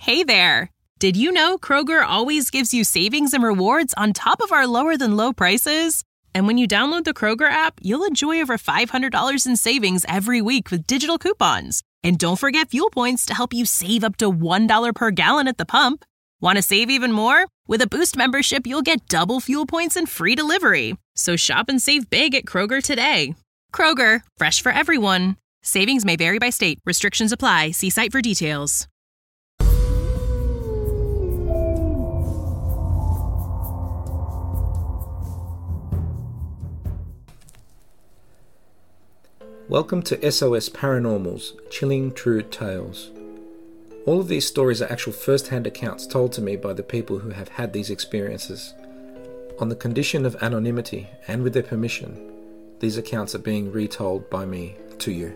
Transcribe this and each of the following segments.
Hey there! Did you know Kroger always gives you savings and rewards on top of our lower-than-low prices? And when you download the Kroger app, you'll enjoy over $500 in savings every week with digital coupons. And don't forget fuel points to help you save up to $1 per gallon at the pump. Want to save even more? With a Boost membership, you'll get double fuel points and free delivery. So shop and save big at Kroger today. Kroger, fresh for everyone. Savings may vary by state. Restrictions apply. See site for details. Welcome to SOS Paranormal's Chilling True Tales. All of these stories are actual first-hand accounts told to me by the people who have had these experiences. On the condition of anonymity and with their permission, these accounts are being retold by me to you.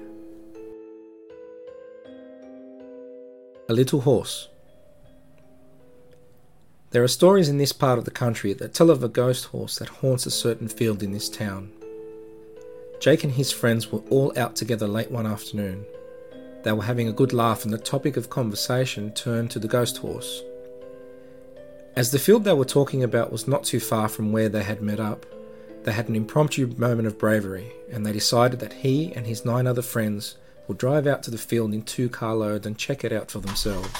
A Little Horse. There are stories in this part of the country that tell of a ghost horse that haunts a certain field in this town. Jake and his friends were all out together late one afternoon. They were having a good laugh and the topic of conversation turned to the ghost horse. As the field they were talking about was not too far from where they had met up, they had an impromptu moment of bravery and they decided that he and his 9 other friends would drive out to the field in 2 carloads and check it out for themselves.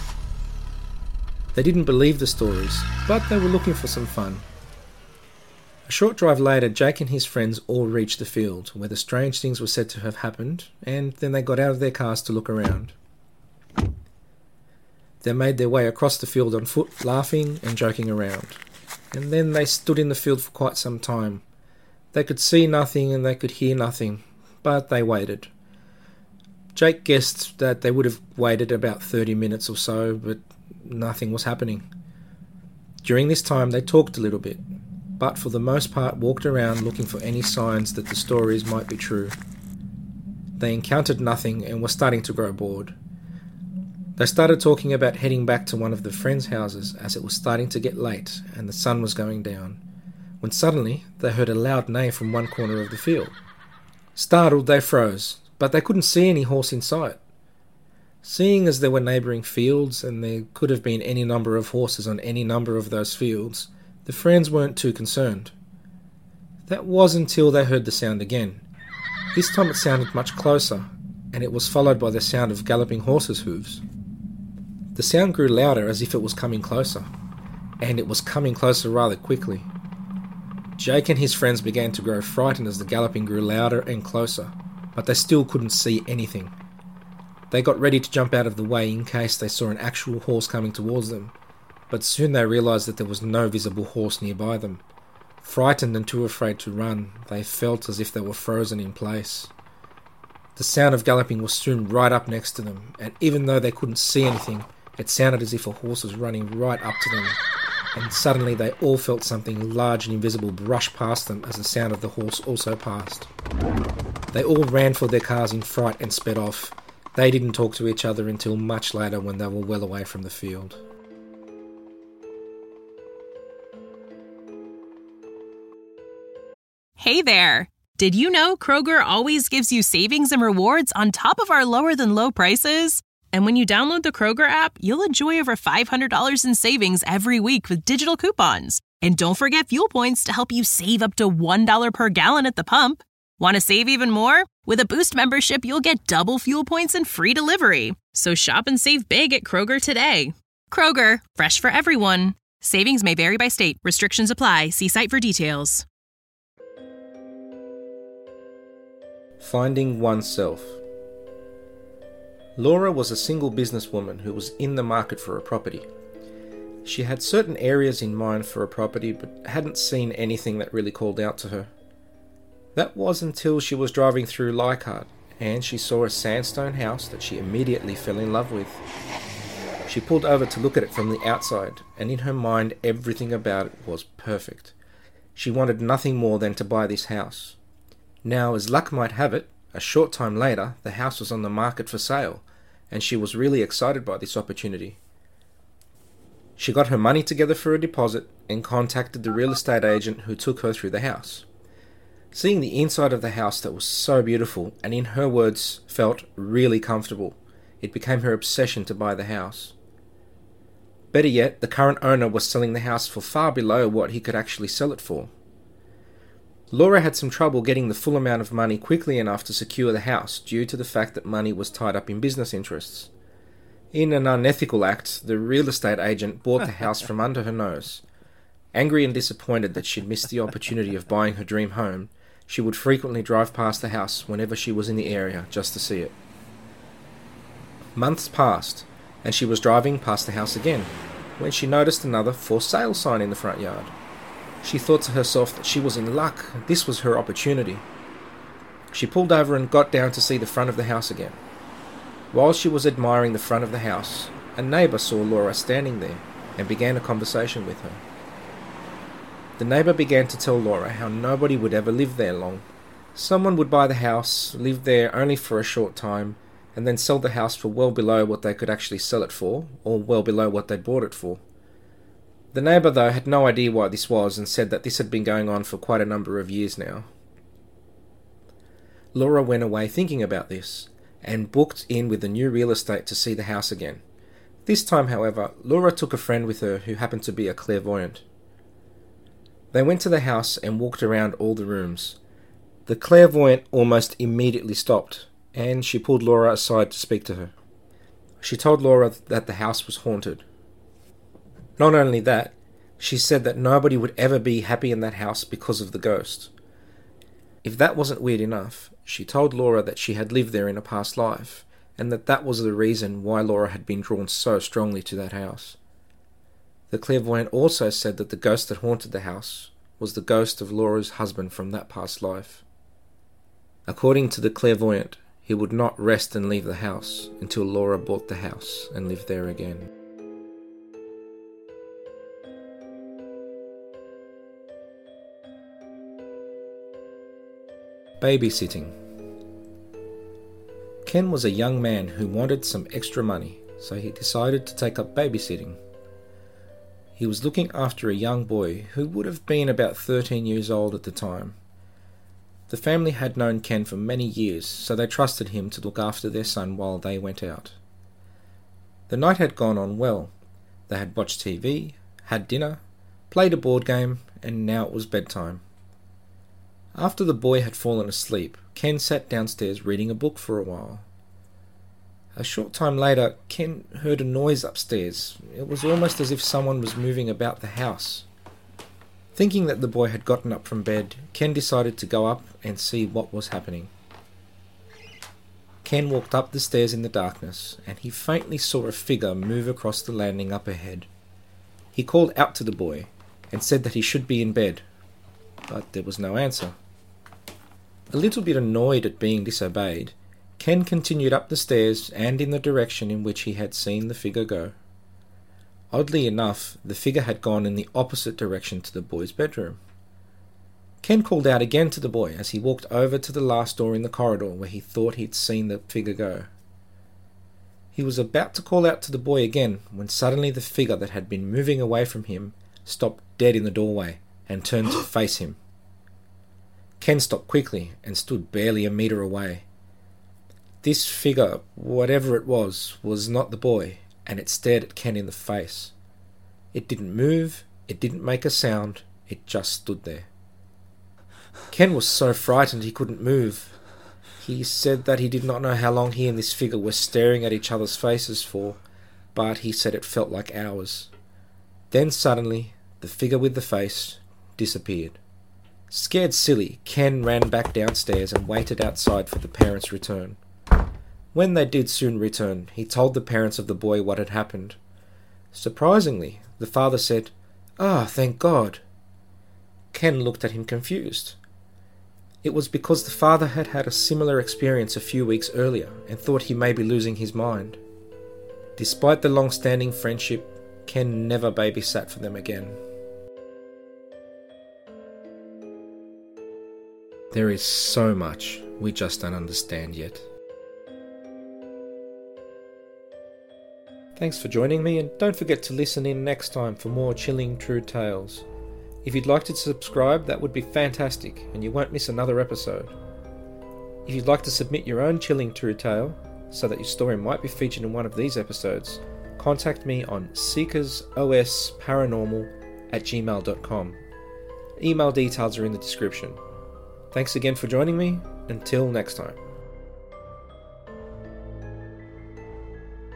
They didn't believe the stories, but they were looking for some fun. A short drive later, Jake and his friends all reached the field, where the strange things were said to have happened, and then they got out of their cars to look around. They made their way across the field on foot, laughing and joking around, and then they stood in the field for quite some time. They could see nothing and they could hear nothing, but they waited. Jake guessed that they would have waited about 30 minutes or so, but nothing was happening. During this time, they talked a little bit, but for the most part walked around looking for any signs that the stories might be true. They encountered nothing and were starting to grow bored. They started talking about heading back to one of the friends' houses as it was starting to get late and the sun was going down, when suddenly they heard a loud neigh from one corner of the field. Startled, they froze, but they couldn't see any horse in sight. Seeing as there were neighbouring fields and there could have been any number of horses on any number of those fields, the friends weren't too concerned. That was until they heard the sound again. This time it sounded much closer, and it was followed by the sound of galloping horses' hooves. The sound grew louder as if it was coming closer, and it was coming closer rather quickly. Jake and his friends began to grow frightened as the galloping grew louder and closer, but they still couldn't see anything. They got ready to jump out of the way in case they saw an actual horse coming towards them, but soon they realised that there was no visible horse nearby them. Frightened and too afraid to run, they felt as if they were frozen in place. The sound of galloping was soon right up next to them, and even though they couldn't see anything, it sounded as if a horse was running right up to them, and suddenly they all felt something large and invisible brush past them as the sound of the horse also passed. They all ran for their cars in fright and sped off. They didn't talk to each other until much later when they were well away from the field. Hey there! Did you know Kroger always gives you savings and rewards on top of our lower-than-low prices? And when you download the Kroger app, you'll enjoy over $500 in savings every week with digital coupons. And don't forget fuel points to help you save up to $1 per gallon at the pump. Want to save even more? With a Boost membership, you'll get double fuel points and free delivery. So shop and save big at Kroger today. Kroger, fresh for everyone. Savings may vary by state. Restrictions apply. See site for details. Finding oneself. Laura was a single businesswoman who was in the market for a property. She had certain areas in mind for a property but hadn't seen anything that really called out to her. That was until she was driving through Leichhardt and she saw a sandstone house that she immediately fell in love with. She pulled over to look at it from the outside, and in her mind everything about it was perfect. She wanted nothing more than to buy this house. Now, as luck might have it, a short time later, the house was on the market for sale, and she was really excited by this opportunity. She got her money together for a deposit and contacted the real estate agent who took her through the house. Seeing the inside of the house that was so beautiful, and in her words, felt really comfortable, it became her obsession to buy the house. Better yet, the current owner was selling the house for far below what he could actually sell it for. Laura had some trouble getting the full amount of money quickly enough to secure the house due to the fact that money was tied up in business interests. In an unethical act, the real estate agent bought the house from under her nose. Angry and disappointed that she'd missed the opportunity of buying her dream home, she would frequently drive past the house whenever she was in the area just to see it. Months passed, and she was driving past the house again, when she noticed another for sale sign in the front yard. She thought to herself that she was in luck, this was her opportunity. She pulled over and got down to see the front of the house again. While she was admiring the front of the house, a neighbour saw Laura standing there and began a conversation with her. The neighbour began to tell Laura how nobody would ever live there long. Someone would buy the house, live there only for a short time, and then sell the house for well below what they could actually sell it for, or well below what they'd bought it for. The neighbour, though, had no idea why this was and said that this had been going on for quite a number of years now. Laura went away thinking about this, and booked in with the new real estate to see the house again. This time, however, Laura took a friend with her who happened to be a clairvoyant. They went to the house and walked around all the rooms. The clairvoyant almost immediately stopped, and she pulled Laura aside to speak to her. She told Laura that the house was haunted. Not only that, she said that nobody would ever be happy in that house because of the ghost. If that wasn't weird enough, she told Laura that she had lived there in a past life, and that was the reason why Laura had been drawn so strongly to that house. The clairvoyant also said that the ghost that haunted the house was the ghost of Laura's husband from that past life. According to the clairvoyant, he would not rest and leave the house until Laura bought the house and lived there again. Babysitting. Ken was a young man who wanted some extra money, so he decided to take up babysitting. He was looking after a young boy who would have been about 13 years old at the time. The family had known Ken for many years, so they trusted him to look after their son while they went out. The night had gone on well. They had watched TV, had dinner, played a board game, and now it was bedtime. After the boy had fallen asleep, Ken sat downstairs reading a book for a while. A short time later, Ken heard a noise upstairs. It was almost as if someone was moving about the house. Thinking that the boy had gotten up from bed, Ken decided to go up and see what was happening. Ken walked up the stairs in the darkness, and he faintly saw a figure move across the landing up ahead. He called out to the boy and said that he should be in bed, but there was no answer. A little bit annoyed at being disobeyed, Ken continued up the stairs and in the direction in which he had seen the figure go. Oddly enough, the figure had gone in the opposite direction to the boy's bedroom. Ken called out again to the boy as he walked over to the last door in the corridor where he thought he'd seen the figure go. He was about to call out to the boy again when suddenly the figure that had been moving away from him stopped dead in the doorway and turned to face him. Ken stopped quickly and stood barely a meter away. This figure, whatever it was not the boy, and it stared at Ken in the face. It didn't move, it didn't make a sound, it just stood there. Ken was so frightened he couldn't move. He said that he did not know how long he and this figure were staring at each other's faces for, but he said it felt like hours. Then suddenly, the figure with the face disappeared. Scared silly, Ken ran back downstairs and waited outside for the parents' return. When they did soon return, he told the parents of the boy what had happened. Surprisingly, the father said, "Ah, thank God." Ken looked at him confused. It was because the father had had a similar experience a few weeks earlier and thought he may be losing his mind. Despite the long-standing friendship, Ken never babysat for them again. There is so much we just don't understand yet. Thanks for joining me, and don't forget to listen in next time for more chilling true tales. If you'd like to subscribe, that would be fantastic, and you won't miss another episode. If you'd like to submit your own chilling true tale, so that your story might be featured in one of these episodes, contact me on seekersosparanormal@gmail.com. Email details are in the description. Thanks again for joining me. Until next time.